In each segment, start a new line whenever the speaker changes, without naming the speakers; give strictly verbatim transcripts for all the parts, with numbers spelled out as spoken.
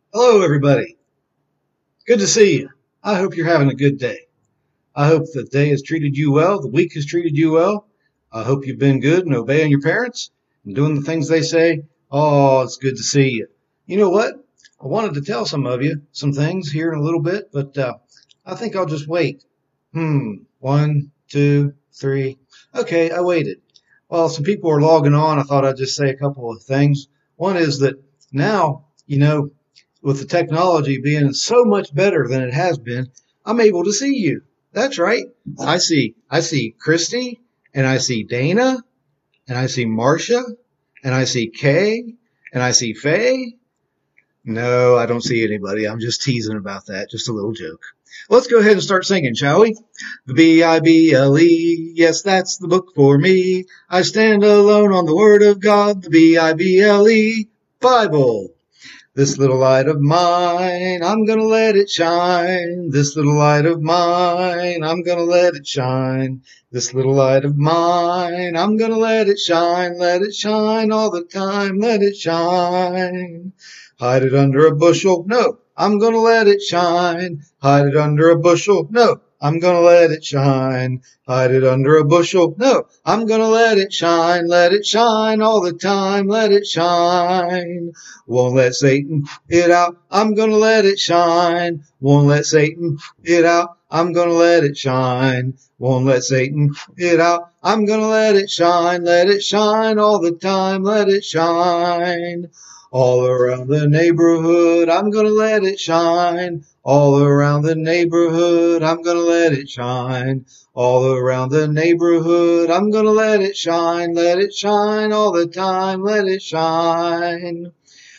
Hello, everybody. Good to see you. I hope you're having a good day. I hope the day has treated you well. The week has treated you well. I hope you've been good and obeying your parents and doing the things they say. Oh, it's good to see you. You know what? I wanted to tell some of you some things here in a little bit, but uh, I think I'll just wait. Hmm. One, two, three. Okay, I waited. Well, some people are logging on. I thought I'd just say a couple of things. One is that now, you know, with the technology being so much better than it has been, I'm able to see you. That's right. I see, I see Christy, and I see Dana, and I see Marcia, and I see Kay, and I see Faye. No, I don't see anybody. I'm just teasing about that. Just a little joke. Let's go ahead and start singing, shall we? The B I B L E, yes, that's the book for me. I stand alone on the Word of God, the B I B L E, Bible. This little light of mine, I'm gonna let it shine. This little light of mine, I'm gonna let it shine. This little light of mine, I'm gonna let it shine. Let it shine all the time, let it shine. Hide it under a bushel, no, I'm gonna let it shine. Hide it under a bushel, no, I'm gonna let it shine. Hide it under a bushel, no, I'm gonna let it shine. Let it shine all the time, let it shine. Won't let Satan it out, I'm gonna let it shine. Won't let Satan it out, I'm gonna let it shine. Won't let Satan it out, I'm gonna let it shine. Let it shine all the time, let it shine. All around the neighborhood, I'm gonna let it shine. All around the neighborhood, I'm gonna let it shine. All around the neighborhood, I'm gonna let it shine. Let it shine all the time, let it shine.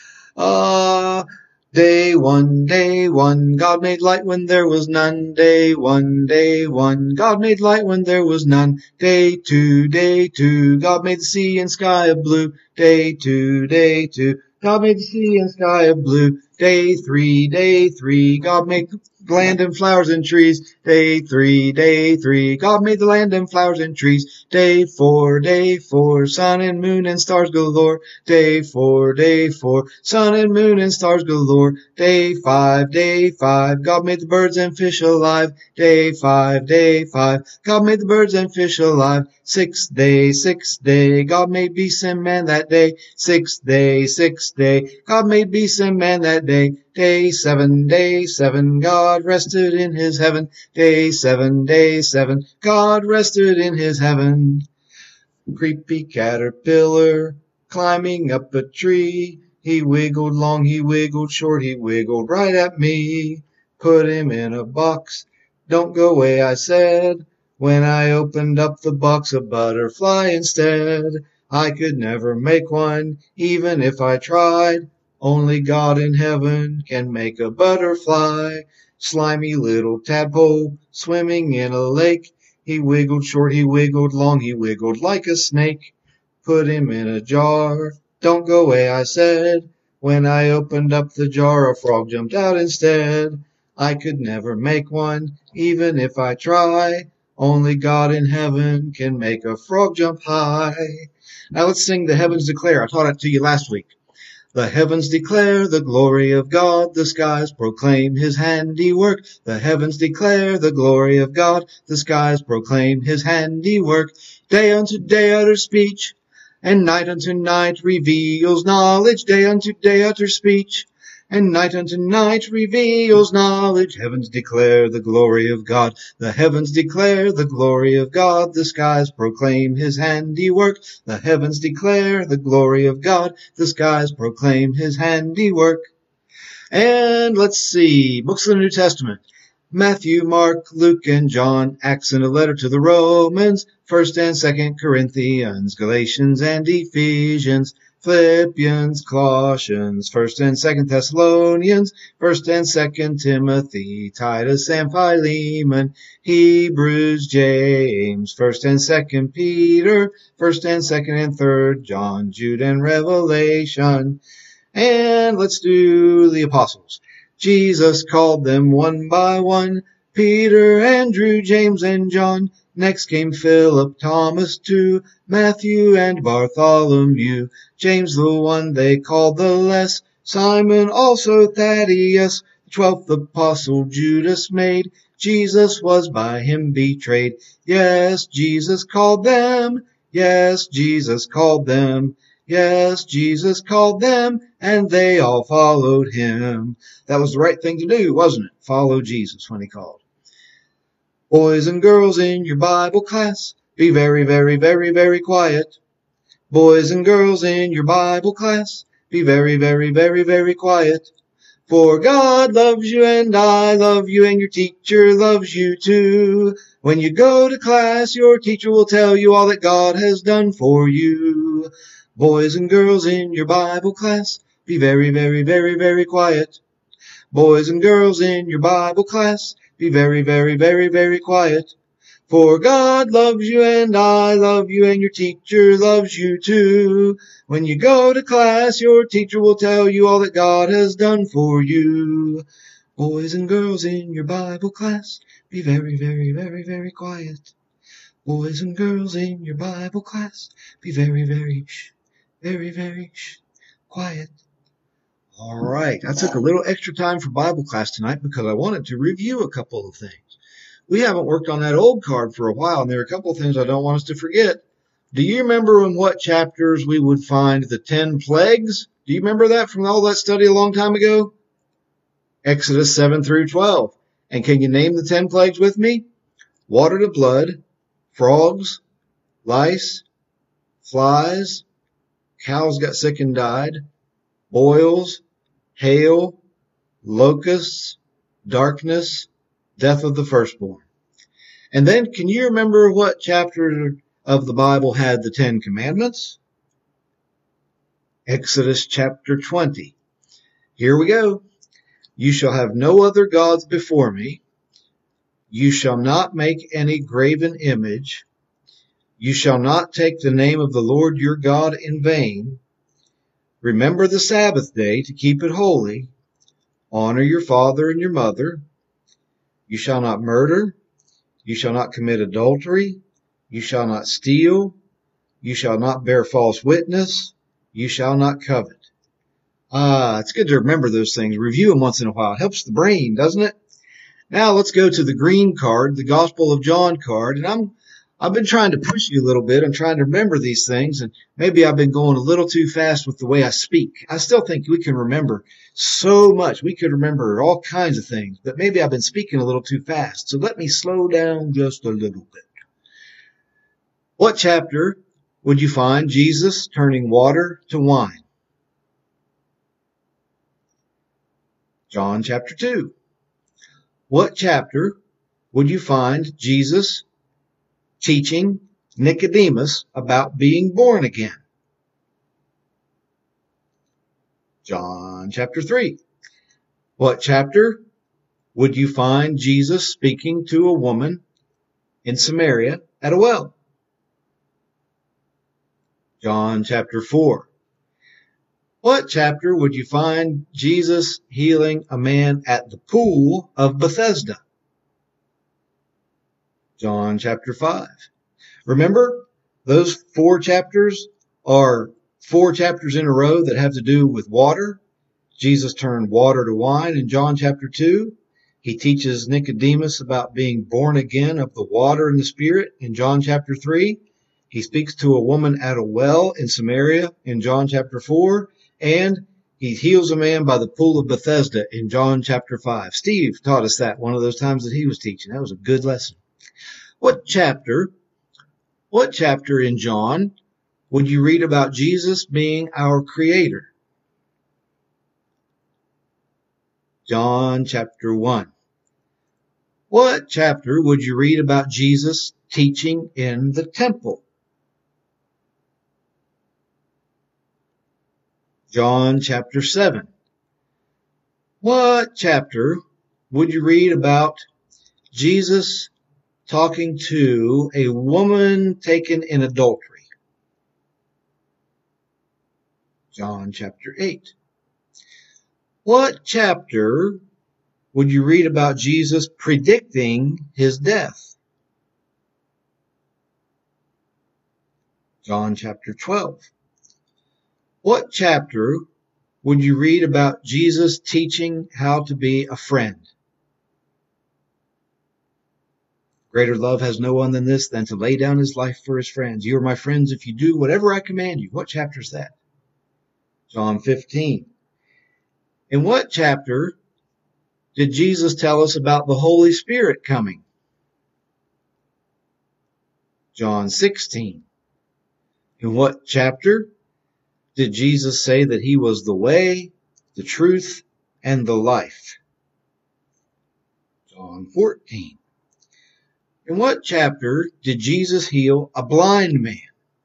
Ah, day one, day one, God made light when there was none. Day one, day one, God made light when there was none. Day two, day two, God made the sea and sky of blue. Day two, day two, God made the sea and sky of blue. Day three, day three, God made land and flowers and trees. Day three, day three, God made the land and flowers and trees. Day four, day four, sun and moon and stars galore. Day four, day four, sun and moon and stars galore. Day five, day five, God made the birds and fish alive. Day five, day five, God made the birds and fish alive. Sixth day, sixth day, God made beasts and man that day. Sixth day, sixth day, God made beasts and man that day. Day seven, day seven, God rested in his heaven. Day seven, day seven, God rested in his heaven. Creepy caterpillar climbing up a tree. He wiggled long, he wiggled short, he wiggled right at me. Put him in a box, don't go away, I said. When I opened up the box, a butterfly instead. I could never make one, even if I tried. Only God in heaven can make a butterfly. Slimy little tadpole swimming in a lake. He wiggled short, he wiggled long, he wiggled like a snake. Put him in a jar, don't go away, I said. When I opened up the jar, a frog jumped out instead. I could never make one, even if I try. Only God in heaven can make a frog jump high. Now let's sing The Heavens Declare. I taught it to you last week. The heavens declare the glory of God, the skies proclaim his handiwork. The heavens declare the glory of God, the skies proclaim his handiwork. Day unto day utters speech, and night unto night reveals knowledge. Day unto day utters speech, and night unto night reveals knowledge. Heavens declare the glory of God. The heavens declare the glory of God. The skies proclaim his handiwork. The heavens declare the glory of God. The skies proclaim his handiwork. And let's see, books of the New Testament. Matthew, Mark, Luke, and John, Acts and a letter to the Romans, First and Second Corinthians, Galatians and Ephesians, Philippians, Colossians, First and Second Thessalonians, First and Second Timothy, Titus and Philemon, Hebrews, James, First and Second Peter, First and Second and Third John, Jude and Revelation. And let's do the apostles. Jesus called them one by one, Peter, Andrew, James, and John. Next came Philip, Thomas too, Matthew and Bartholomew, James the one they called the less, Simon also Thaddeus, the twelfth apostle Judas made. Jesus was by him betrayed. Yes, Jesus called them. Yes, Jesus called them. Yes, Jesus called them, and they all followed him. That was the right thing to do, wasn't it? Follow Jesus when he called. Boys and girls in your Bible class, be very, very, very, very quiet. Boys and girls in your Bible class, be very, very, very, very quiet. For God loves you and I love you and your teacher loves you too. When you go to class, your teacher will tell you all that God has done for you. Boys and girls in your Bible class, be very, very, very, very quiet. Boys and girls in your Bible class, be very, very, very, very quiet. For God loves you and I love you and your teacher loves you too. When you go to class, your teacher will tell you all that God has done for you. Boys and girls in your Bible class, be very, very, very, very quiet. Boys and girls in your Bible class, be very, very, shh, very, very, shh, quiet. All right, I took a little extra time for Bible class tonight because I wanted to review a couple of things. We haven't worked on that old card for a while, and there are a couple of things I don't want us to forget. Do you remember in what chapters we would find the ten plagues? Do you remember that from all that study a long time ago? Exodus seven through twelve. And can you name the ten plagues with me? Water to blood, frogs, lice, flies, cows got sick and died, boils, hail, locusts, darkness, death of the firstborn. And then can you remember what chapter of the Bible had the Ten Commandments? Exodus chapter twenty. Here we go. You shall have no other gods before me. You shall not make any graven image. You shall not take the name of the Lord your God in vain. Remember the Sabbath day to keep it holy. Honor your father and your mother. You shall not murder. You shall not commit adultery. You shall not steal. You shall not bear false witness. You shall not covet. Ah, it's good to remember those things. Review them once in a while. It helps the brain, doesn't it? Now let's go to the green card, the Gospel of John card. And I'm, I've been trying to push you a little bit. I'm trying to remember these things. And maybe I've been going a little too fast with the way I speak. I still think we can remember so much. We could remember all kinds of things, but maybe I've been speaking a little too fast. So let me slow down just a little bit. What chapter would you find Jesus turning water to wine? John chapter two. What chapter would you find Jesus teaching Nicodemus about being born again? John chapter three. What chapter would you find Jesus speaking to a woman in Samaria at a well? John chapter four. What chapter would you find Jesus healing a man at the pool of Bethesda? John chapter five. Remember, those four chapters are four chapters in a row that have to do with water. Jesus turned water to wine in John chapter two. He teaches Nicodemus about being born again of the water and the Spirit in John chapter three. He speaks to a woman at a well in Samaria in John chapter four. And he heals a man by the pool of Bethesda in John chapter five. Steve taught us that one of those times that he was teaching. That was a good lesson. What chapter, what chapter in John would you read about Jesus being our creator? John chapter one. What chapter would you read about Jesus teaching in the temple? John chapter seven. What chapter would you read about Jesus talking to a woman taken in adultery? John chapter eight. What chapter would you read about Jesus predicting his death? John chapter twelve. What chapter would you read about Jesus teaching how to be a friend? Greater love has no one than this, than to lay down his life for his friends. You are my friends if you do whatever I command you. What chapter is that? John fifteen. In what chapter did Jesus tell us about the Holy Spirit coming? John sixteen. In what chapter did Jesus say that he was the way, the truth, and the life? John fourteen. In what chapter did Jesus heal a blind man?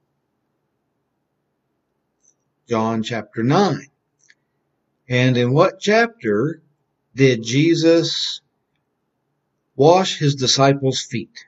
John chapter nine. And in what chapter did Jesus wash his disciples' feet?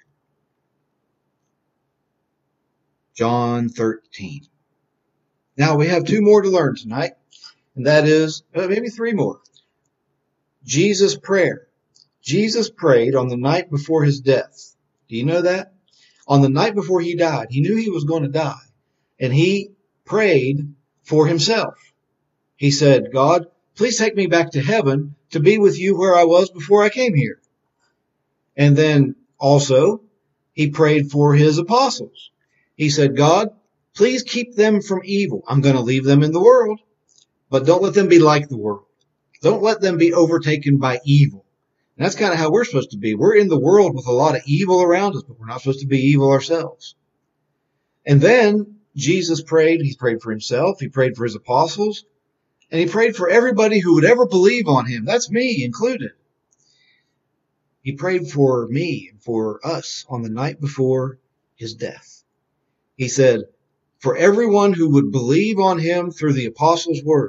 John thirteen. Now we have two more to learn tonight, and that is, uh, maybe three more. Jesus' prayer. Jesus prayed on the night before his death. Do you know that? On the night before he died, he knew he was going to die, and he prayed for himself. He said, God, please take me back to heaven to be with you where I was before I came here. And then also, he prayed for his apostles. He said, God, please keep them from evil. I'm going to leave them in the world, but don't let them be like the world. Don't let them be overtaken by evil. And that's kind of how we're supposed to be. We're in the world with a lot of evil around us, but we're not supposed to be evil ourselves. And then Jesus prayed. He prayed for himself. He prayed for his apostles. And he prayed for everybody who would ever believe on him. That's me included. He prayed for me and for us on the night before his death. He said, for everyone who would believe on him through the apostles' word,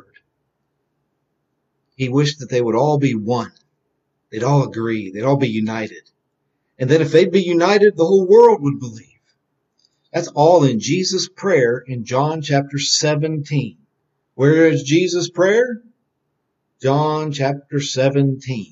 he wished that they would all be one. They'd all agree. They'd all be united. And then if they'd be united, the whole world would believe. That's all in Jesus' prayer in John chapter seventeen. Where is Jesus' prayer? John chapter seventeen.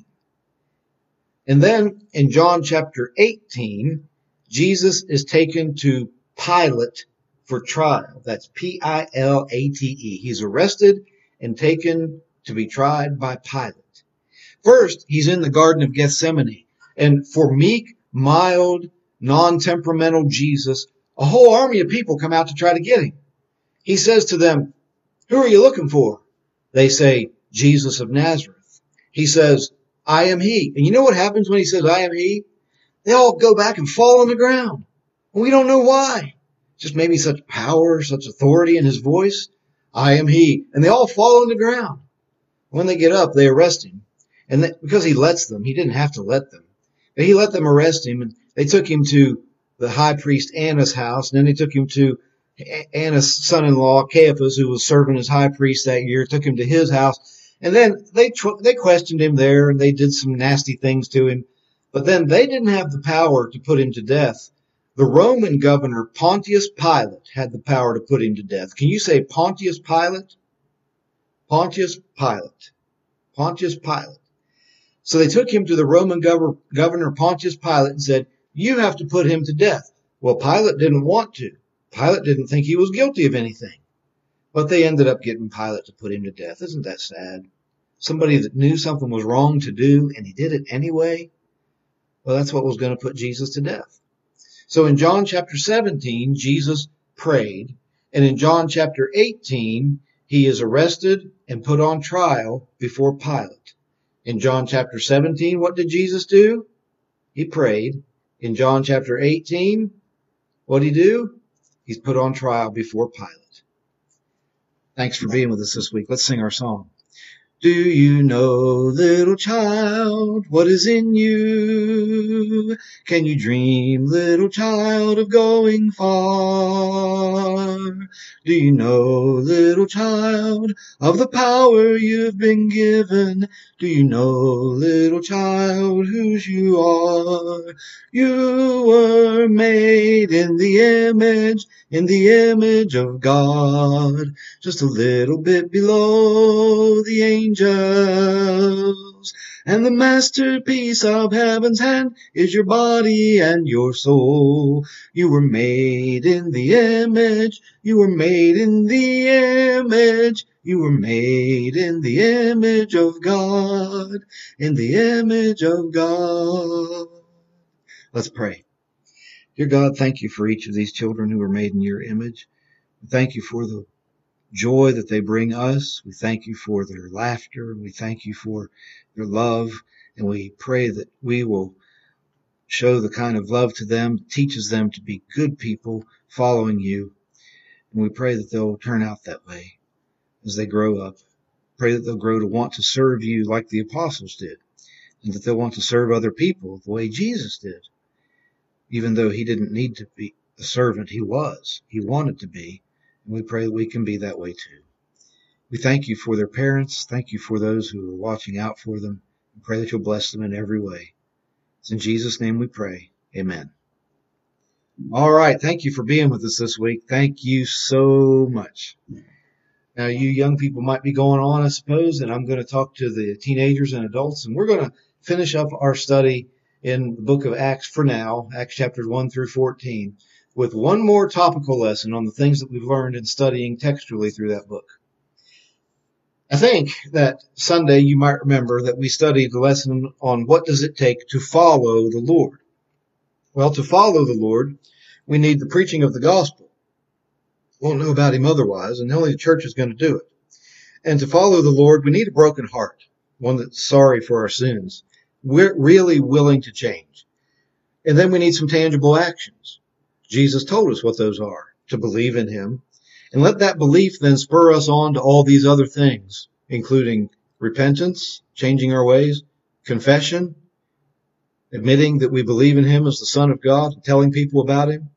And then in John chapter eighteen, Jesus is taken to Pilate for trial. That's P I L A T E. He's arrested and taken to be tried by Pilate. First, he's in the Garden of Gethsemane. And for meek, mild, non-temperamental Jesus, a whole army of people come out to try to get him. He says to them, who are you looking for? They say, Jesus of Nazareth. He says, I am he. And you know what happens when he says, I am he? They all go back and fall on the ground. And we don't know why. Just maybe such power, such authority in his voice. I am he. And they all fall on the ground. When they get up, they arrest him. And they, because he lets them, he didn't have to let them. But he let them arrest him. And they took him to the high priest Annas' house. And then they took him to Annas' son-in-law, Caiaphas, who was serving as high priest that year, took him to his house. And then they they questioned him there, and they did some nasty things to him. But then they didn't have the power to put him to death. The Roman governor, Pontius Pilate, had the power to put him to death. Can you say Pontius Pilate? Pontius Pilate. Pontius Pilate. So they took him to the Roman gov- governor, Pontius Pilate, and said, you have to put him to death. Well, Pilate didn't want to. Pilate didn't think he was guilty of anything. But they ended up getting Pilate to put him to death. Isn't that sad? Somebody that knew something was wrong to do, and he did it anyway. Well, that's what was going to put Jesus to death. So in John chapter seventeen, Jesus prayed. And in John chapter eighteen, he is arrested and put on trial before Pilate. In John chapter seventeen, what did Jesus do? He prayed. In John chapter eighteen, what did he do? He's put on trial before Pilate. Thanks for being with us this week. Let's sing our song. Do you know, little child, what is in you? Can you dream, little child, of going far? Do you know, little child, of the power you've been given? Do you know, little child, whose you are? You were made in the image, in the image of God, just a little bit below the angels. knows. And the masterpiece of heaven's hand is your body and your soul. You were made in the image. You were made in the image. You were made in the image of God. In the image of God. Let's pray. Dear God, thank you for each of these children who were made in your image. Thank you for the joy that they bring us. We thank you for their laughter. We thank you for their love. And we pray that we will show the kind of love to them that teaches them to be good people following you. And we pray that they'll turn out that way as they grow up. Pray that they'll grow to want to serve you like the apostles did, and that they'll want to serve other people the way Jesus did. Even though he didn't need to be a servant, he was. He wanted to be. And we pray that we can be that way too. We thank you for their parents. Thank you for those who are watching out for them. We pray that you'll bless them in every way. It's in Jesus' name we pray. Amen. All right. Thank you for being with us this week. Thank you so much. Now, you young people might be going on, I suppose, and I'm going to talk to the teenagers and adults, and we're going to finish up our study in the book of Acts for now, Acts chapters one through fourteen, with one more topical lesson on the things that we've learned in studying textually through that book. I think that Sunday you might remember that we studied the lesson on what does it take to follow the Lord. Well, to follow the Lord, we need the preaching of the gospel. Won't know about him otherwise, and only the church is going to do it. And to follow the Lord, we need a broken heart, one that's sorry for our sins. We're really willing to change. And then we need some tangible actions. Jesus told us what those are, to believe in him. And let that belief then spur us on to all these other things, including repentance, changing our ways, confession, admitting that we believe in him as the Son of God, and telling people about him,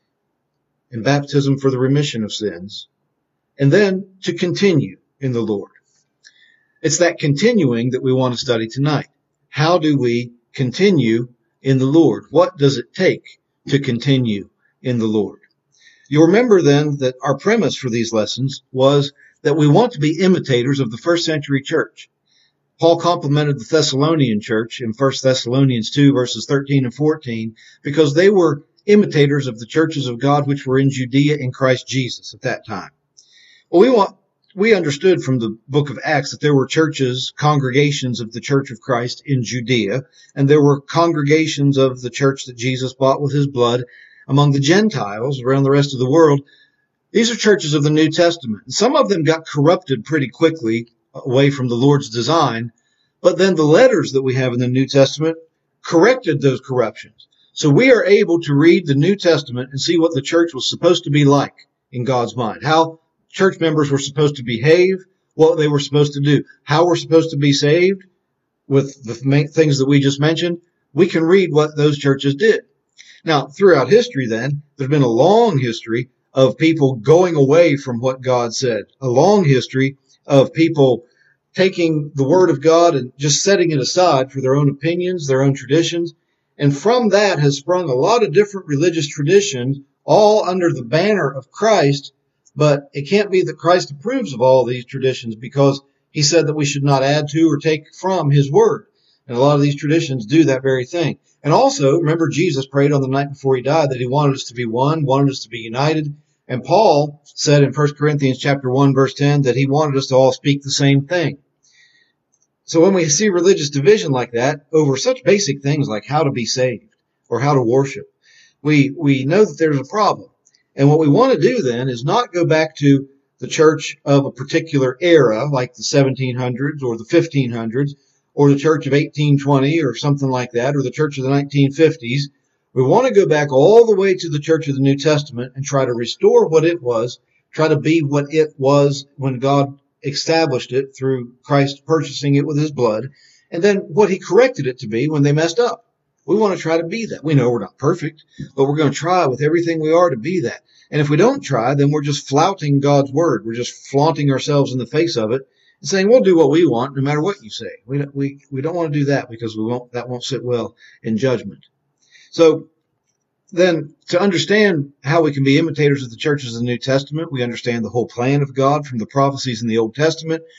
and baptism for the remission of sins, and then to continue in the Lord. It's that continuing that we want to study tonight. How do we continue in the Lord? What does it take to continue in the Lord? You'll remember then that our premise for these lessons was that we want to be imitators of the first century church. Paul complimented the Thessalonian church in First Thessalonians two, verses thirteen and fourteen, because they were imitators of the churches of God which were in Judea in Christ Jesus at that time. Well, we want, we understood from the book of Acts that there were churches, congregations of the Church of Christ in Judea, and there were congregations of the church that Jesus bought with his blood among the Gentiles around the rest of the world. These are churches of the New Testament. Some of them got corrupted pretty quickly away from the Lord's design, but then the letters that we have in the New Testament corrected those corruptions. So we are able to read the New Testament and see what the church was supposed to be like in God's mind, how church members were supposed to behave, what they were supposed to do, how we're supposed to be saved with the main things that we just mentioned. We can read what those churches did. Now, throughout history then, there's been a long history of people going away from what God said, a long history of people taking the Word of God and just setting it aside for their own opinions, their own traditions. And from that has sprung a lot of different religious traditions, all under the banner of Christ. But it can't be that Christ approves of all these traditions, because he said that we should not add to or take from his word. And a lot of these traditions do that very thing. And also, remember, Jesus prayed on the night before he died that he wanted us to be one, wanted us to be united. And Paul said in First Corinthians chapter one, verse ten, that he wanted us to all speak the same thing. So when we see religious division like that over such basic things like how to be saved or how to worship, we, we know that there's a problem. And what we want to do then is not go back to the church of a particular era like the seventeen hundreds or the fifteen hundreds or the church of eighteen twenty or something like that, or the church of the nineteen fifties. We want to go back all the way to the church of the New Testament and try to restore what it was, try to be what it was when God established it through Christ purchasing it with his blood, and then what he corrected it to be when they messed up. We want to try to be that. We know we're not perfect, but we're going to try with everything we are to be that. And if we don't try, then we're just flouting God's word. We're just flaunting ourselves in the face of it and saying, we'll do what we want no matter what you say. We don't, we, we don't want to do that, because we won't, that won't sit well in judgment. So then, to understand how we can be imitators of the churches of the New Testament, we understand the whole plan of God from the prophecies in the Old Testament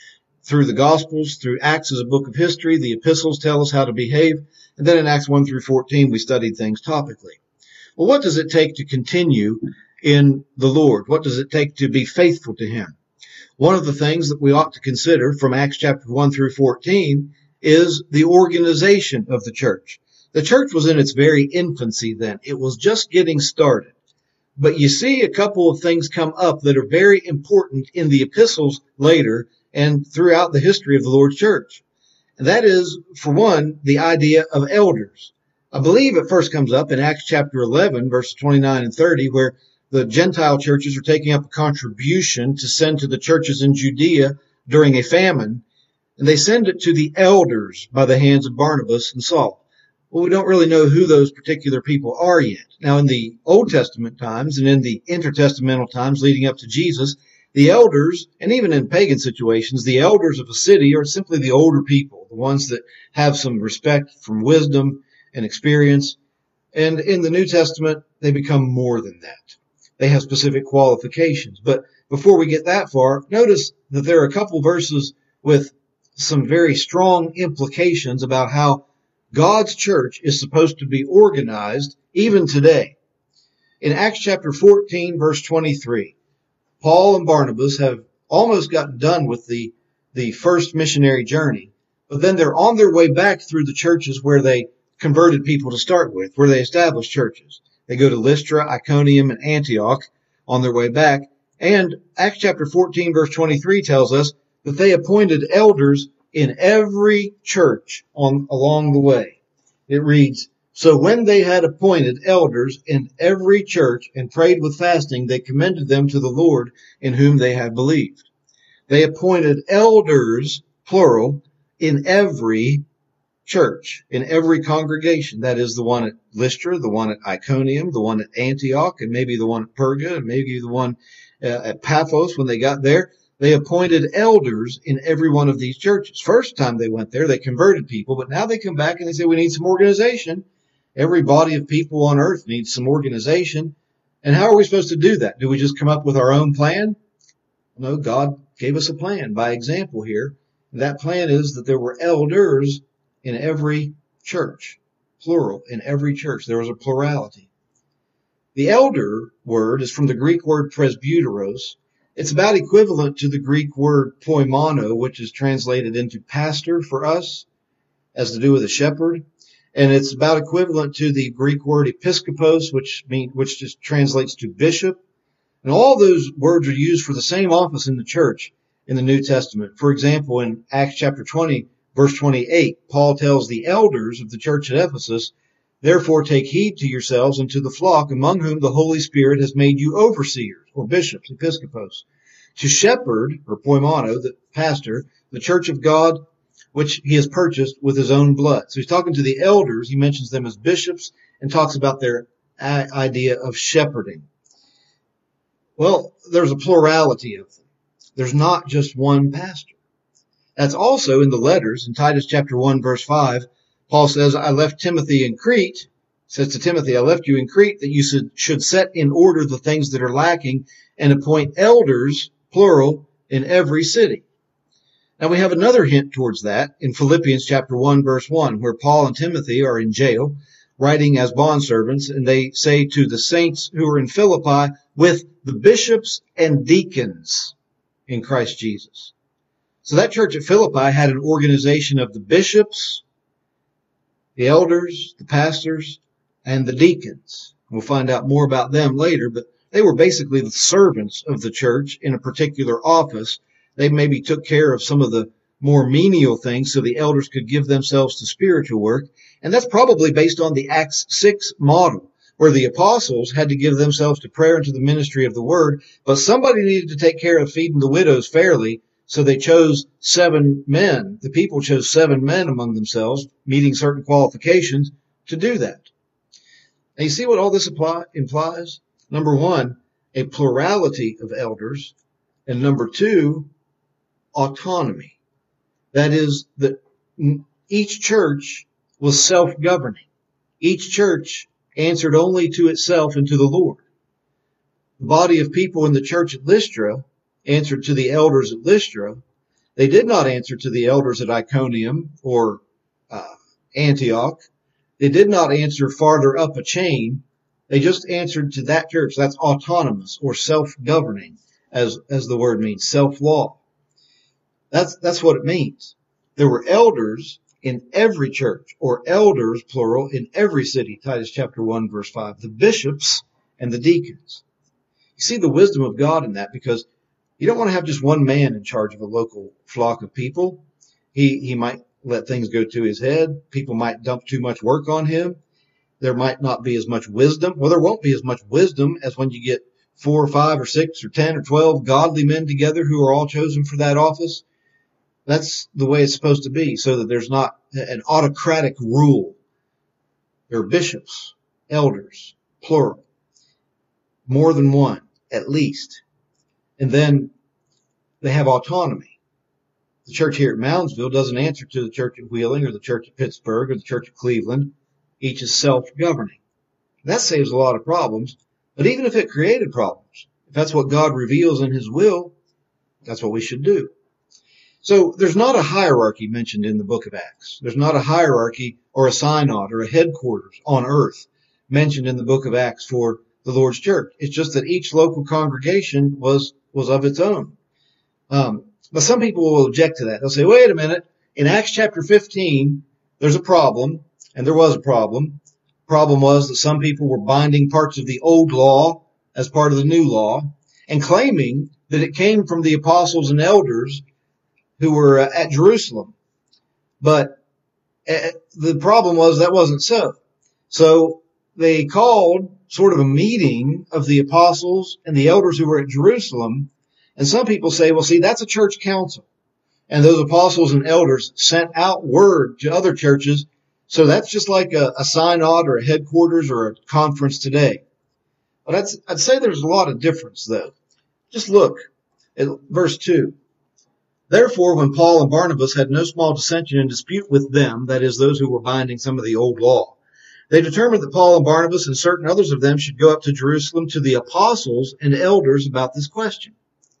through the Gospels, through Acts as a book of history. The epistles tell us how to behave. And then in Acts one through fourteen, we studied things topically. Well, what does it take to continue in the Lord? What does it take to be faithful to him? One of the things that we ought to consider from Acts chapter one through fourteen is the organization of the church. The church was in its very infancy then. It was just getting started. But you see a couple of things come up that are very important in the epistles later and throughout the history of the Lord's church. And that is, for one, the idea of elders. I believe it first comes up in Acts chapter eleven, verses twenty-nine and thirty, where the Gentile churches are taking up a contribution to send to the churches in Judea during a famine, and they send it to the elders by the hands of Barnabas and Saul. Well, we don't really know who those particular people are yet. Now, in the Old Testament times and in the intertestamental times leading up to Jesus, the elders, and even in pagan situations, the elders of a city are simply the older people, the ones that have some respect from wisdom and experience. And in the New Testament, they become more than that. They have specific qualifications. But before we get that far, notice that there are a couple verses with some very strong implications about how God's church is supposed to be organized even today. In Acts chapter fourteen, verse twenty-three, Paul and Barnabas have almost gotten done with the, the first missionary journey, but then they're on their way back through the churches where they converted people to start with, where they established churches. They go to Lystra, Iconium, and Antioch on their way back. And Acts chapter fourteen, verse twenty-three tells us that they appointed elders in every church on along the way. It reads, "So when they had appointed elders in every church and prayed with fasting, they commended them to the Lord in whom they had believed." They appointed elders, plural, in every church, in every congregation. That is the one at Lystra, the one at Iconium, the one at Antioch, and maybe the one at Perga, and maybe the one uh, at Paphos when they got there. They appointed elders in every one of these churches. First time they went there, they converted people, but now they come back and they say, we need some organization. Every body of people on earth needs some organization. And how are we supposed to do that? Do we just come up with our own plan? No, God gave us a plan by example here. And that plan is that there were elders in every church, plural, in every church. There was a plurality. The elder word is from the Greek word presbyteros. It's about equivalent to the Greek word poimono, which is translated into pastor for us, has to do with a shepherd. And it's about equivalent to the Greek word episkopos, which mean, which just translates to bishop. And all those words are used for the same office in the church in the New Testament. For example, in Acts chapter twenty, verse twenty-eight, Paul tells the elders of the church at Ephesus, "Therefore take heed to yourselves and to the flock among whom the Holy Spirit has made you overseers," or bishops, episkopos, "to shepherd," or poimono, the pastor, "the church of God, which he has purchased with his own blood." So he's talking to the elders. He mentions them as bishops and talks about their idea of shepherding. Well, there's a plurality of them. There's not just one pastor. That's also in the letters. In Titus chapter one, verse five, Paul says, "I left Timothy in Crete," says to Timothy, "I left you in Crete that you should set in order the things that are lacking and appoint elders," plural, "in every city." Now we have another hint towards that in Philippians chapter one, verse one, where Paul and Timothy are in jail, writing as bondservants, and they say to the saints who are in Philippi, "with the bishops and deacons in Christ Jesus." So that church at Philippi had an organization of the bishops, the elders, the pastors, and the deacons. We'll find out more about them later, but they were basically the servants of the church in a particular office. They maybe took care of some of the more menial things so the elders could give themselves to spiritual work. And that's probably based on the Acts six model, where the apostles had to give themselves to prayer and to the ministry of the word, but somebody needed to take care of feeding the widows fairly. So they chose seven men. The people chose seven men among themselves, meeting certain qualifications to do that. And you see what all this apply, implies? Number one, a plurality of elders. And number two, autonomy. That is, that each church was self-governing. Each church answered only to itself and to the Lord. The body of people in the church at Lystra answered to the elders at Lystra, They did not answer to the elders at Iconium or uh, Antioch. They did not answer farther up a chain. They just answered to that church. That's autonomous or self-governing, as, as the word means, self-law. That's, that's what it means. There were elders in every church, or elders, plural, in every city, Titus chapter one, verse five, the bishops and the deacons. You see the wisdom of God in that, because you don't want to have just one man in charge of a local flock of people. He, he might let things go to his head. People might dump too much work on him. There might not be as much wisdom. Well, there won't be as much wisdom as when you get four or five or six or ten or twelve godly men together who are all chosen for that office. That's the way it's supposed to be, so that there's not an autocratic rule. There are bishops, elders, plural, more than one, at least. And then they have autonomy. The church here at Moundsville doesn't answer to the church at Wheeling or the church at Pittsburgh or the church at Cleveland. Each is self-governing. That saves a lot of problems. But even if it created problems, if that's what God reveals in his will, that's what we should do. So there's not a hierarchy mentioned in the book of Acts. There's not a hierarchy or a synod or a headquarters on earth mentioned in the book of Acts for the Lord's church. It's just that each local congregation was, was of its own. Um, but some people will object to that. They'll say, wait a minute, in Acts chapter fifteen, there's a problem, and there was a problem. The problem was that some people were binding parts of the old law as part of the new law and claiming that it came from the apostles and elders who were uh, at Jerusalem. But uh, the problem was that wasn't so. So they called sort of a meeting of the apostles and the elders who were at Jerusalem. And some people say, well, see, that's a church council. And those apostles and elders sent out word to other churches. So that's just like a, a synod or a headquarters or a conference today. But I'd, I'd say there's a lot of difference, though. Just look at verse two. Therefore, when Paul and Barnabas had no small dissension and dispute with them, that is, those who were binding some of the old law, they determined that Paul and Barnabas and certain others of them should go up to Jerusalem to the apostles and elders about this question.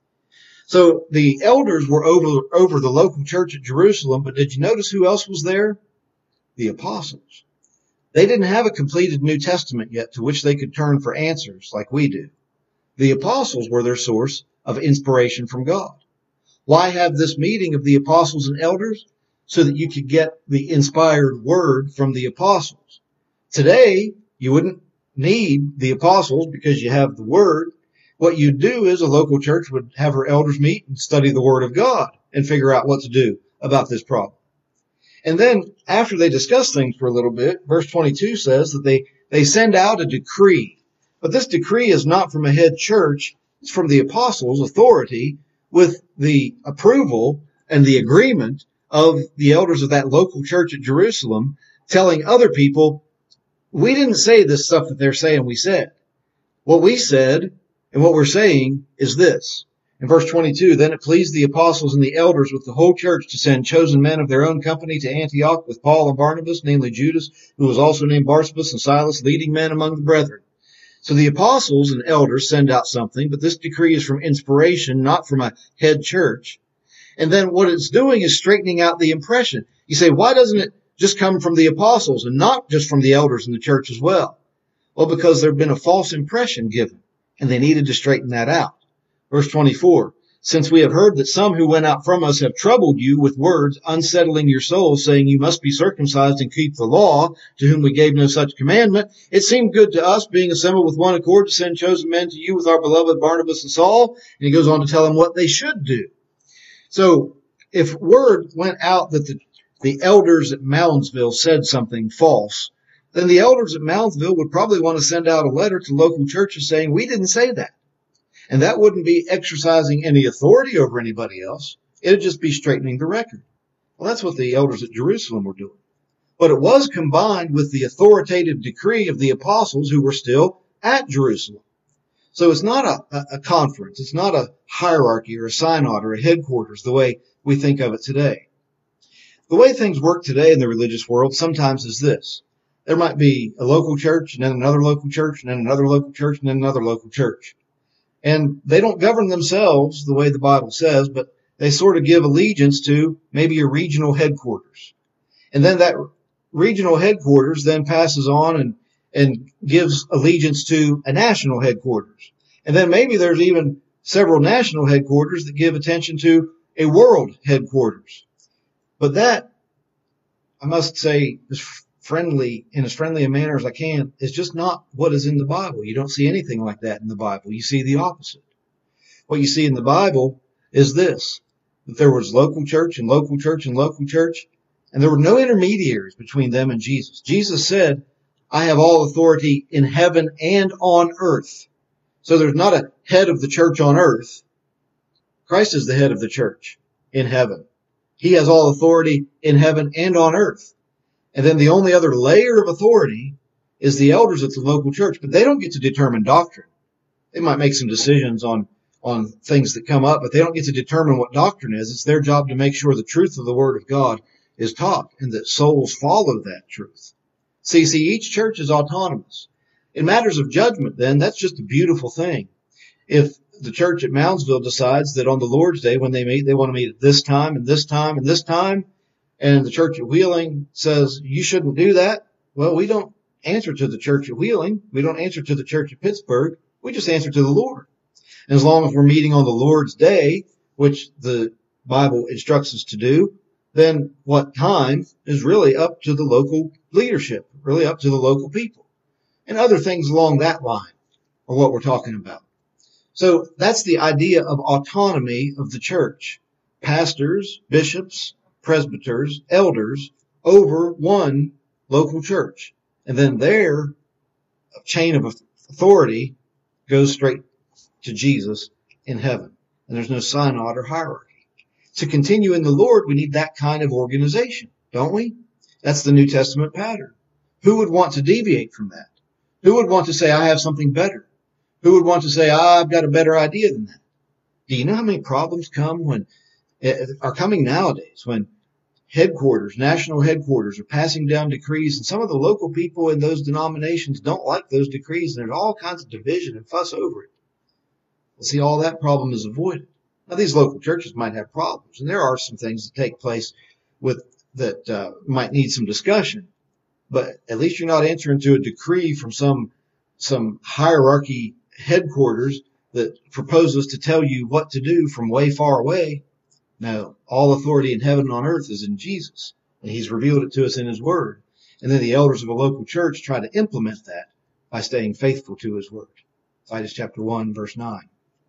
So the elders were over, over the local church at Jerusalem, but did you notice who else was there? The apostles. They didn't have a completed New Testament yet to which they could turn for answers like we do. The apostles were their source of inspiration from God. Why have this meeting of the apostles and elders? So that you could get the inspired word from the apostles. Today, you wouldn't need the apostles because you have the word. What you'd do is a local church would have her elders meet and study the word of God and figure out what to do about this problem. And then after they discuss things for a little bit, verse twenty-two says that they, they send out a decree. But this decree is not from a head church. It's from the apostles' authority with the approval and the agreement of the elders of that local church at Jerusalem, telling other people, we didn't say this stuff that they're saying we said. What we said and what we're saying is this. In verse twenty-two, then it pleased the apostles and the elders with the whole church to send chosen men of their own company to Antioch with Paul and Barnabas, namely Judas, who was also named Barsabas, and Silas, leading men among the brethren. So the apostles and elders send out something, but this decree is from inspiration, not from a head church. And then what it's doing is straightening out the impression. You say, why doesn't it just come from the apostles and not just from the elders in the church as well? Well, because there had been a false impression given, and they needed to straighten that out. Verse twenty-four, since we have heard that some who went out from us have troubled you with words, unsettling your souls, saying you must be circumcised and keep the law, to whom we gave no such commandment, it seemed good to us, being assembled with one accord, to send chosen men to you with our beloved Barnabas and Saul. And he goes on to tell them what they should do. So if word went out that the, the elders at Moundsville said something false, then the elders at Moundsville would probably want to send out a letter to local churches saying, we didn't say that. And that wouldn't be exercising any authority over anybody else. It would just be straightening the record. Well, that's what the elders at Jerusalem were doing. But it was combined with the authoritative decree of the apostles who were still at Jerusalem. So it's not a, a, a conference. It's not a hierarchy or a synod or a headquarters the way we think of it today. The way things work today in the religious world sometimes is this. There might be a local church and then another local church and then another local church and then another local church. And they don't govern themselves the way the Bible says, but they sort of give allegiance to maybe a regional headquarters. And then that regional headquarters then passes on and, and gives allegiance to a national headquarters. And then maybe there's even several national headquarters that give attention to a world headquarters. But that, I must say, is friendly, in as friendly a manner as I can, is just not what is in the Bible. You don't see anything like that in the Bible. You see the opposite. What you see in the Bible is this, that there was local church and local church and local church, and there were no intermediaries between them and Jesus. Jesus said, I have all authority in heaven and on earth. So there's not a head of the church on earth. Christ is the head of the church in heaven. He has all authority in heaven and on earth. And then the only other layer of authority is the elders at the local church, but they don't get to determine doctrine. They might make some decisions on, on things that come up, but they don't get to determine what doctrine is. It's their job to make sure the truth of the Word of God is taught and that souls follow that truth. See, see, each church is autonomous. In matters of judgment, then, that's just a beautiful thing. If the church at Moundsville decides that on the Lord's Day, when they meet, they want to meet at this time and this time and this time, and the church at Wheeling says, you shouldn't do that, well, we don't answer to the church at Wheeling. We don't answer to the church at Pittsburgh. We just answer to the Lord. And as long as we're meeting on the Lord's Day, which the Bible instructs us to do, then what time is really up to the local leadership, really up to the local people. And other things along that line are what we're talking about. So that's the idea of autonomy of the church. Pastors, bishops, presbyters, elders over one local church. And then their chain of authority goes straight to Jesus in heaven. And there's no synod or hierarchy. To continue in the Lord, we need that kind of organization, don't we? That's the New Testament pattern. Who would want to deviate from that? Who would want to say, I have something better? Who would want to say, ah, I've got a better idea than that? Do you know how many problems come when, are coming nowadays when headquarters, national headquarters are passing down decrees, and some of the local people in those denominations don't like those decrees, and there's all kinds of division and fuss over it. Well, see, all that problem is avoided. Now, these local churches might have problems, and there are some things that take place with that uh, might need some discussion, but at least you're not entering into a decree from some some hierarchy headquarters that proposes to tell you what to do from way far away. No, all authority in heaven and on earth is in Jesus, and he's revealed it to us in his word. And then the elders of a local church try to implement that by staying faithful to his word. Titus chapter one, verse nine.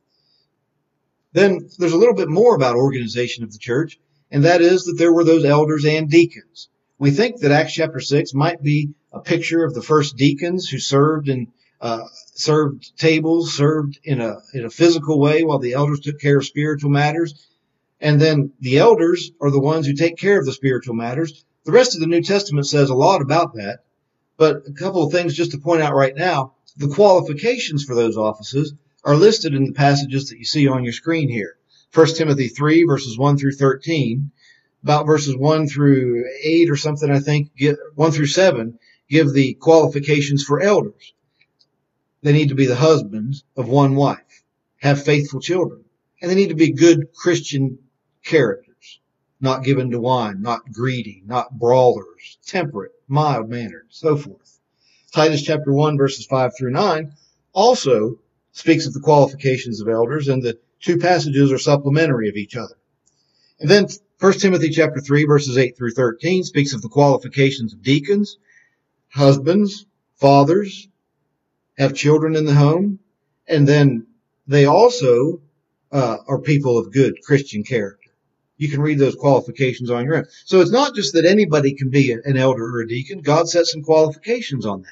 Then there's a little bit more about organization of the church, and that is that there were those elders and deacons. We think that Acts chapter six might be a picture of the first deacons who served in uh, served tables, served in a in a physical way while the elders took care of spiritual matters. And then the elders are the ones who take care of the spiritual matters. The rest of the New Testament says a lot about that. But a couple of things just to point out right now. The qualifications for those offices are listed in the passages that you see on your screen here. First Timothy three, verses one through thirteen. About verses one through eight or something, I think, one through seven, give the qualifications for elders. They need to be the husbands of one wife, have faithful children, and they need to be good Christian characters, not given to wine, not greedy, not brawlers, temperate, mild-mannered, so forth. Titus chapter one, verses five through nine also speaks of the qualifications of elders, and the two passages are supplementary of each other. And then First Timothy chapter three, verses eight through thirteen speaks of the qualifications of deacons, husbands, fathers, have children in the home, and then they also uh, are people of good Christian character. You can read those qualifications on your own. So it's not just that anybody can be an elder or a deacon. God set some qualifications on that.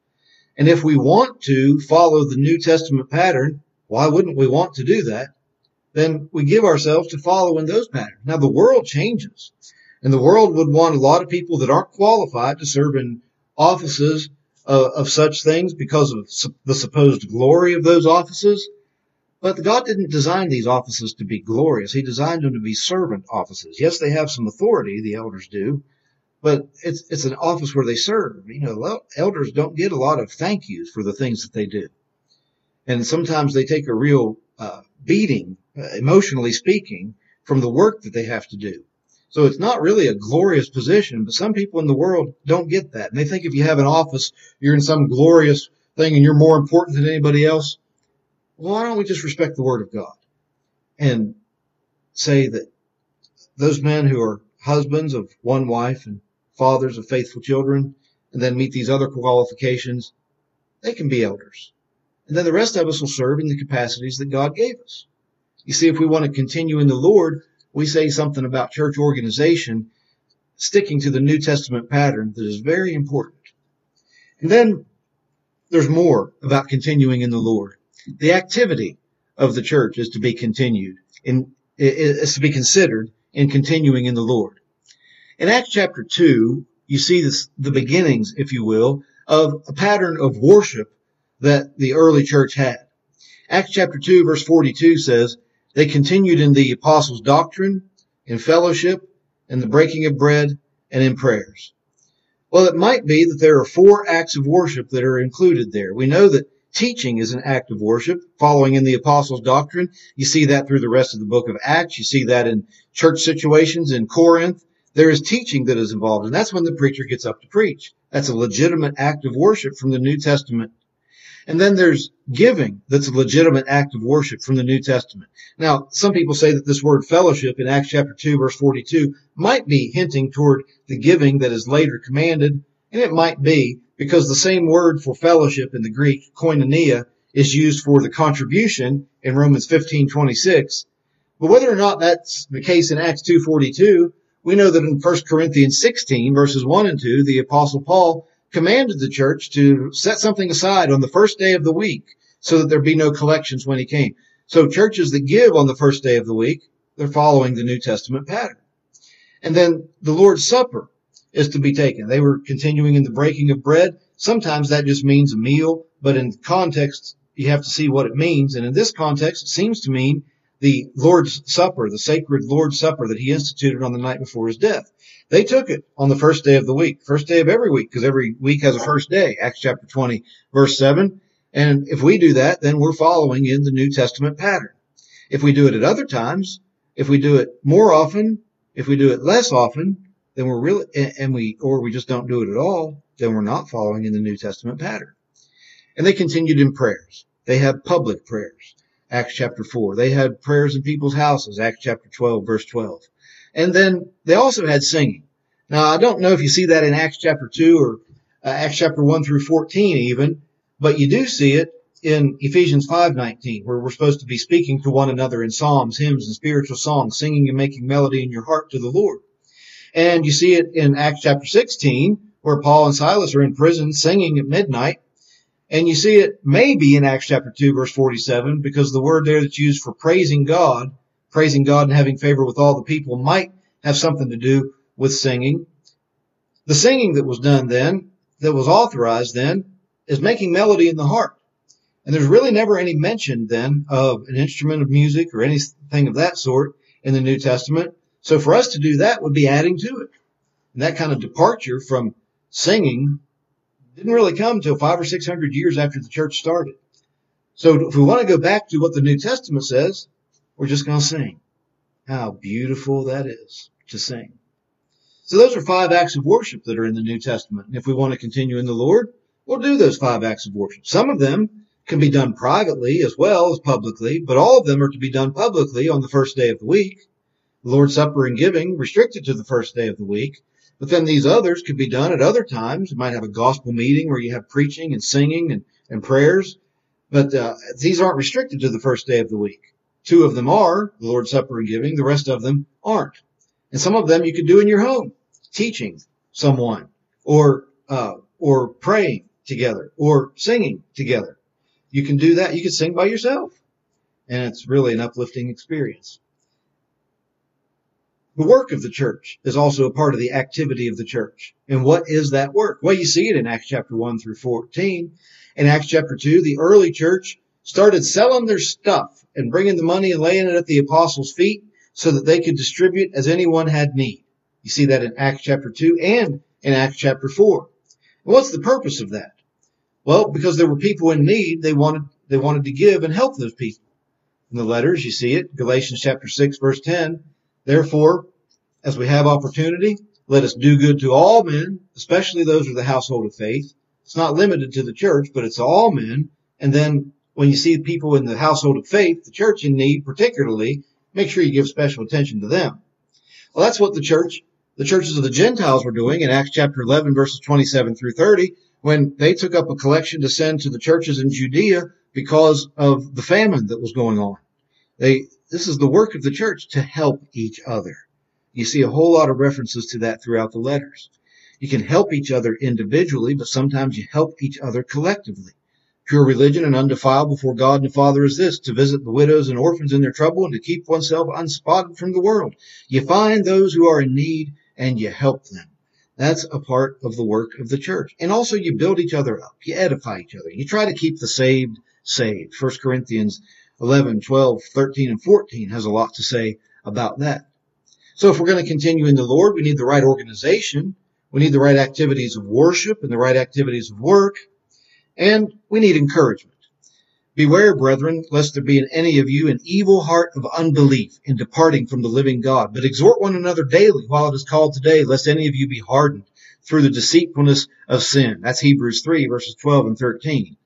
And if we want to follow the New Testament pattern, why wouldn't we want to do that? Then we give ourselves to following those patterns. Now, the world changes, and the world would want a lot of people that aren't qualified to serve in offices of, of such things because of su- the supposed glory of those offices. But God didn't design these offices to be glorious. He designed them to be servant offices. Yes, they have some authority, the elders do, but it's it's an office where they serve. You know, elders don't get a lot of thank yous for the things that they do. And sometimes they take a real uh, beating, uh, emotionally speaking, from the work that they have to do. So it's not really a glorious position, but some people in the world don't get that. And they think if you have an office, you're in some glorious thing and you're more important than anybody else. Well, why don't we just respect the Word of God and say that those men who are husbands of one wife and fathers of faithful children and then meet these other qualifications, they can be elders. And then the rest of us will serve in the capacities that God gave us. You see, if we want to continue in the Lord, we say something about church organization sticking to the New Testament pattern that is very important. And then there's more about continuing in the Lord. The activity of the church is to be continued, in, is to be considered in continuing in the Lord. In Acts chapter two, you see this, the beginnings, if you will, of a pattern of worship that the early church had. Acts chapter two, verse forty-two says, they continued in the apostles' doctrine, in fellowship, in the breaking of bread, and in prayers. Well, it might be that there are four acts of worship that are included there. We know that teaching is an act of worship, following in the apostles' doctrine. You see that through the rest of the book of Acts. You see that in church situations in Corinth. There is teaching that is involved, and that's when the preacher gets up to preach. That's a legitimate act of worship from the New Testament. And then there's giving. That's a legitimate act of worship from the New Testament. Now, some people say that this word fellowship in Acts chapter two, verse forty-two might be hinting toward the giving that is later commanded. And it might be because the same word for fellowship in the Greek, koinonia, is used for the contribution in Romans fifteen twenty-six. But whether or not that's the case in Acts two forty-two, we know that in First Corinthians sixteen, verses one and two, the Apostle Paul commanded the church to set something aside on the first day of the week so that there be no collections when he came. So churches that give on the first day of the week, they're following the New Testament pattern. And then the Lord's Supper is to be taken. They were continuing in the breaking of bread. Sometimes that just means a meal, but in context, you have to see what it means. And in this context, it seems to mean the Lord's Supper, the sacred Lord's Supper that he instituted on the night before his death. They took it on the first day of the week, first day of every week, because every week has a first day, Acts chapter twenty, verse seven. And if we do that, then we're following in the New Testament pattern. If we do it at other times, if we do it more often, if we do it less often, then we're really, and we, or we just don't do it at all, then we're not following in the New Testament pattern. And they continued in prayers. They had public prayers, Acts chapter four. They had prayers in people's houses, Acts chapter twelve, verse twelve. And then they also had singing. Now, I don't know if you see that in Acts chapter two or uh, Acts chapter one through fourteen even, but you do see it in Ephesians five nineteen, where we're supposed to be speaking to one another in psalms, hymns, and spiritual songs, singing and making melody in your heart to the Lord. And you see it in Acts chapter sixteen, where Paul and Silas are in prison singing at midnight. And you see it maybe in Acts chapter two, verse forty-seven, because the word there that's used for praising God, praising God and having favor with all the people might have something to do with singing. The singing that was done then, that was authorized then, is making melody in the heart. And there's really never any mention then of an instrument of music or anything of that sort in the New Testament. So for us to do that would be adding to it. And that kind of departure from singing didn't really come until five or six hundred years after the church started. So if we want to go back to what the New Testament says, we're just going to sing. How beautiful that is to sing. So those are five acts of worship that are in the New Testament. And if we want to continue in the Lord, we'll do those five acts of worship. Some of them can be done privately as well as publicly, but all of them are to be done publicly on the first day of the week. The Lord's Supper and giving restricted to the first day of the week. But then these others could be done at other times. You might have a gospel meeting where you have preaching and singing and, and prayers. But uh, these aren't restricted to the first day of the week. Two of them are, the Lord's Supper and giving. The rest of them aren't. And some of them you could do in your home, teaching someone, or uh, or praying together, or singing together. You can do that. You can sing by yourself. And it's really an uplifting experience. The work of the church is also a part of the activity of the church. And what is that work? Well, you see it in Acts chapter one through fourteen. In Acts chapter two, the early church started selling their stuff and bringing the money and laying it at the apostles' feet so that they could distribute as anyone had need. You see that in Acts chapter two and in Acts chapter four. And what's the purpose of that? Well, because there were people in need, they wanted, they wanted to give and help those people. In the letters, you see it, Galatians chapter six, verse ten, Therefore, as we have opportunity, let us do good to all men, especially those of the household of faith. It's not limited to the church, but it's all men. And then when you see people in the household of faith, the church in need particularly, make sure you give special attention to them. Well, that's what the church, the churches of the Gentiles were doing in Acts chapter eleven, verses twenty-seven through thirty, when they took up a collection to send to the churches in Judea because of the famine that was going on. They, this is the work of the church, to help each other. You see a whole lot of references to that throughout the letters. You can help each other individually, but sometimes you help each other collectively. Pure religion and undefiled before God and the Father is this: to visit the widows and orphans in their trouble and to keep oneself unspotted from the world. You find those who are in need and you help them. That's a part of the work of the church. And also you build each other up. You edify each other. You try to keep the saved saved. First Corinthians eleven, twelve, thirteen, and fourteen has a lot to say about that. So if we're going to continue in the Lord, we need the right organization. We need the right activities of worship and the right activities of work. And we need encouragement. Beware, brethren, lest there be in any of you an evil heart of unbelief in departing from the living God. But exhort one another daily while it is called today, lest any of you be hardened through the deceitfulness of sin. That's Hebrews three, verses twelve and thirteen.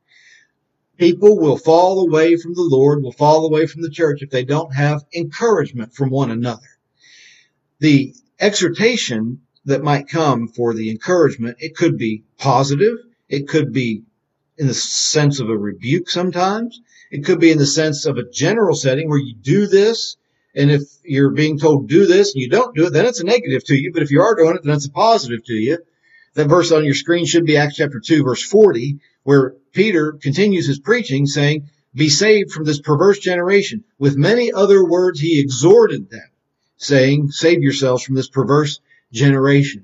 People will fall away from the Lord, will fall away from the church if they don't have encouragement from one another. The exhortation that might come for the encouragement, it could be positive. It could be in the sense of a rebuke sometimes. It could be in the sense of a general setting where you do this, and if you're being told do this and you don't do it, then it's a negative to you. But if you are doing it, then it's a positive to you. That verse on your screen should be Acts chapter two, verse forty, where Peter continues his preaching saying, be saved from this perverse generation. With many other words, he exhorted them, saying, save yourselves from this perverse generation.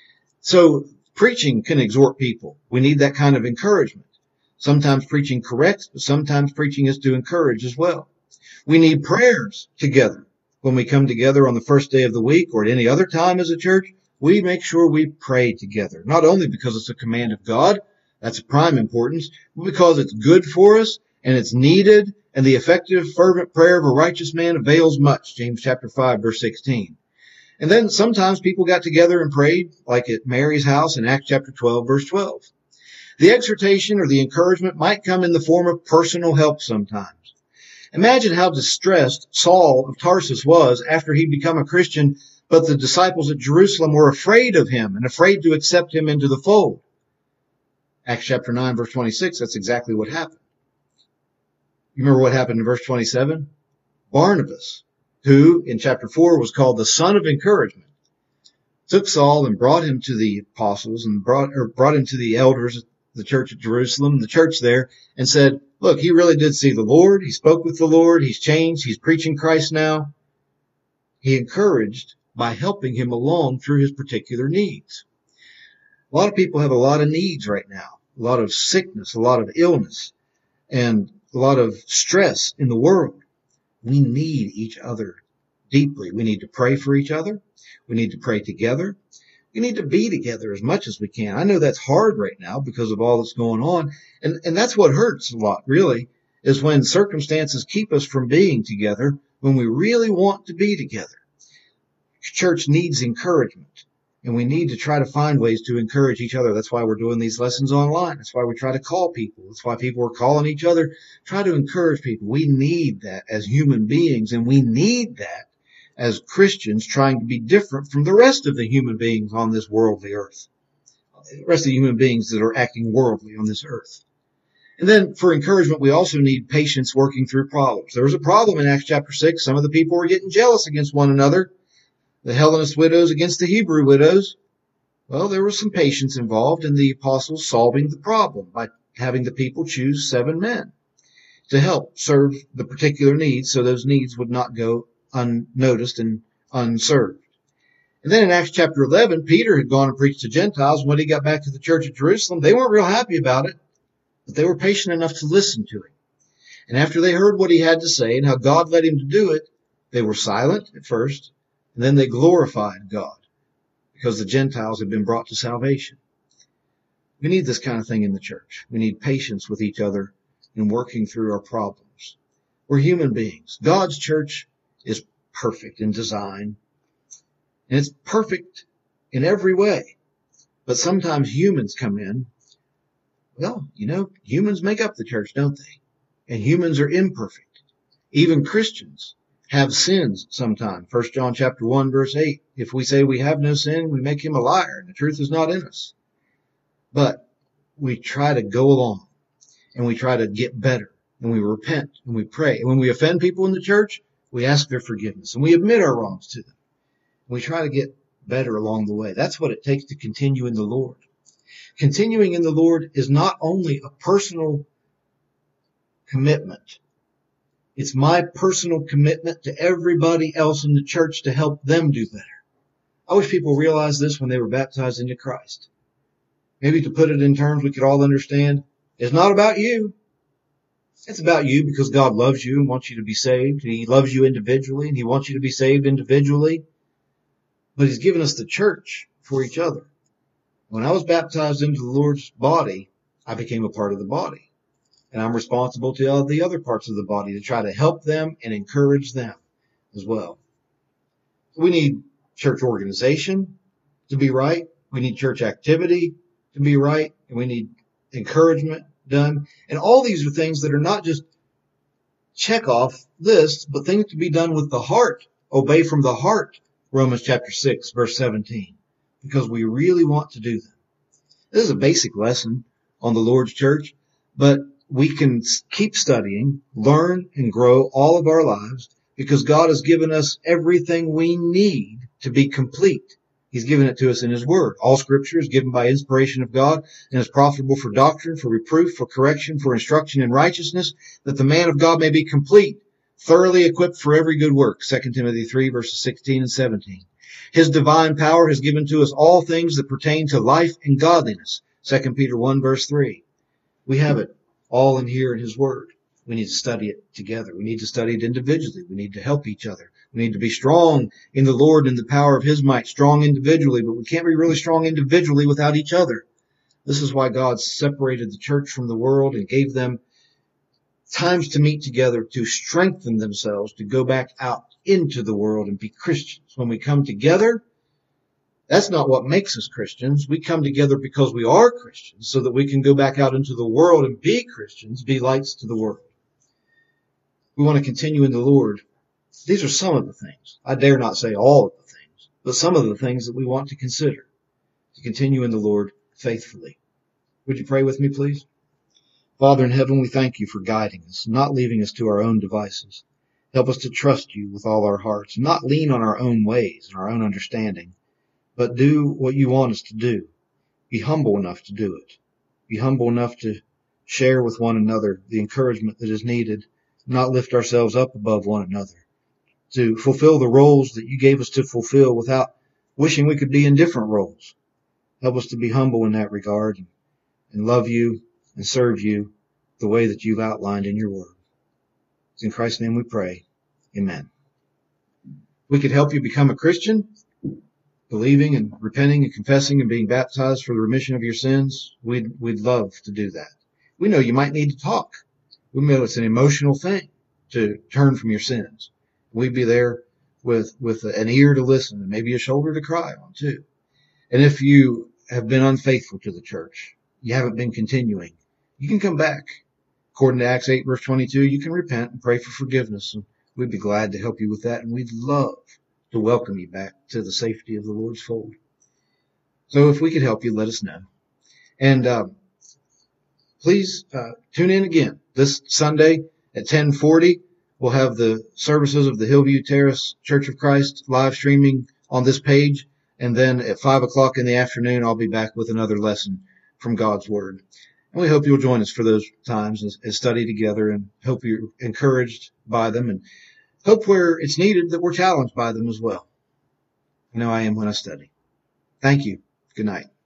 So preaching can exhort people. We need that kind of encouragement. Sometimes preaching corrects, but sometimes preaching is to encourage as well. We need prayers together. When we come together on the first day of the week or at any other time as a church, we make sure we pray together. Not only because it's a command of God, that's of prime importance, but because it's good for us and it's needed, and the effective, fervent prayer of a righteous man avails much. James chapter five, verse sixteen. And then sometimes people got together and prayed, like at Mary's house in Acts chapter twelve, verse twelve. The exhortation or the encouragement might come in the form of personal help sometimes. Imagine how distressed Saul of Tarsus was after he'd become a Christian, but the disciples at Jerusalem were afraid of him and afraid to accept him into the fold. Acts chapter nine, verse twenty-six, that's exactly what happened. You remember what happened in verse twenty-seven? Barnabas, who in chapter four was called the son of encouragement, took Saul and brought him to the apostles and brought, or brought him to the elders of the church at Jerusalem, the church there, and said, look, he really did see the Lord. He spoke with the Lord. He's changed. He's preaching Christ now. He encouraged by helping him along through his particular needs. A lot of people have a lot of needs right now, a lot of sickness, a lot of illness, and a lot of stress in the world. We need each other deeply. We need to pray for each other. We need to pray together. We need to be together as much as we can. I know that's hard right now because of all that's going on. And, and that's what hurts a lot, really, is when circumstances keep us from being together when we really want to be together. Church needs encouragement, and we need to try to find ways to encourage each other. That's why we're doing these lessons online. That's why we try to call people. That's why people are calling each other. Try to encourage people. We need that as human beings, and we need that as Christians trying to be different from the rest of the human beings on this worldly earth. The rest of the human beings that are acting worldly on this earth. And then for encouragement, we also need patience working through problems. There was a problem in Acts chapter six. Some of the people were getting jealous against one another. The Hellenist widows against the Hebrew widows. Well, there was some patience involved in the apostles solving the problem by having the people choose seven men to help serve the particular needs so those needs would not go unnoticed and unserved. And then in Acts chapter eleven, Peter had gone and preached to Gentiles. When he got back to the church at Jerusalem, they weren't real happy about it, but they were patient enough to listen to him. And after they heard what he had to say and how God led him to do it, they were silent at first, and then they glorified God because the Gentiles had been brought to salvation. We need this kind of thing in the church. We need patience with each other in working through our problems. We're human beings. God's church is perfect in design. And it's perfect in every way. But sometimes humans come in. Well, you know, humans make up the church, don't they? And humans are imperfect. Even Christians have sins sometimes. First John chapter one, verse eight. If we say we have no sin, we make him a liar, and the truth is not in us. But we try to go along, and we try to get better, and we repent, and we pray. And when we offend people in the church, we ask their forgiveness, and we admit our wrongs to them. We try to get better along the way. That's what it takes to continue in the Lord. Continuing in the Lord is not only a personal commitment. It's my personal commitment to everybody else in the church to help them do better. I wish people realized this when they were baptized into Christ. Maybe to put it in terms we could all understand, it's not about you. It's about you because God loves you and wants you to be saved. He loves you individually, and he wants you to be saved individually. But he's given us the church for each other. When I was baptized into the Lord's body, I became a part of the body. And I'm responsible to all the other parts of the body to try to help them and encourage them as well. We need church organization to be right. We need church activity to be right. And we need encouragement done. And all these are things that are not just check off lists, but things to be done with the heart. Obey from the heart. Romans chapter six, verse seventeen. Because we really want to do them. This is a basic lesson on the Lord's church, but we can keep studying, learn, and grow all of our lives because God has given us everything we need to be complete. He's given it to us in his word. All scripture is given by inspiration of God and is profitable for doctrine, for reproof, for correction, for instruction in righteousness, that the man of God may be complete, thoroughly equipped for every good work. Second Timothy three, verses sixteen and seventeen. His divine power has given to us all things that pertain to life and godliness. Second Peter one, verse three. We have it all in here in his word. We need to study it together. We need to study it individually. We need to help each other. We need to be strong in the Lord and the power of his might, strong individually, but we can't be really strong individually without each other. This is why God separated the church from the world and gave them times to meet together to strengthen themselves, to go back out into the world and be Christians. When we come together, that's not what makes us Christians. We come together because we are Christians so that we can go back out into the world and be Christians, be lights to the world. We want to continue in the Lord. These are some of the things. I dare not say all of the things, but some of the things that we want to consider to continue in the Lord faithfully. Would you pray with me, please? Father in heaven, we thank you for guiding us, not leaving us to our own devices. Help us to trust you with all our hearts, not lean on our own ways and our own understanding, but do what you want us to do. Be humble enough to do it. Be humble enough to share with one another the encouragement that is needed, not lift ourselves up above one another, to fulfill the roles that you gave us to fulfill without wishing we could be in different roles. Help us to be humble in that regard and, and love you and serve you the way that you've outlined in your word. It's in Christ's name we pray. Amen. We could help you become a Christian, believing and repenting and confessing and being baptized for the remission of your sins. We'd, we'd love to do that. We know you might need to talk. We know it's an emotional thing to turn from your sins. We'd be there with, with an ear to listen and maybe a shoulder to cry on too. And if you have been unfaithful to the church, you haven't been continuing, you can come back. According to Acts eight, verse twenty-two, you can repent and pray for forgiveness. And we'd be glad to help you with that. And we'd love to welcome you back to the safety of the Lord's fold. So if we could help you, let us know. And um, please uh, tune in again this Sunday at ten forty. We'll have the services of the Hillview Terrace Church of Christ live streaming on this page. And then at five o'clock in the afternoon, I'll be back with another lesson from God's Word. And we hope you'll join us for those times and, and study together, and hope you're encouraged by them, and hope where it's needed that we're challenged by them as well. I know I am when I study. Thank you. Good night.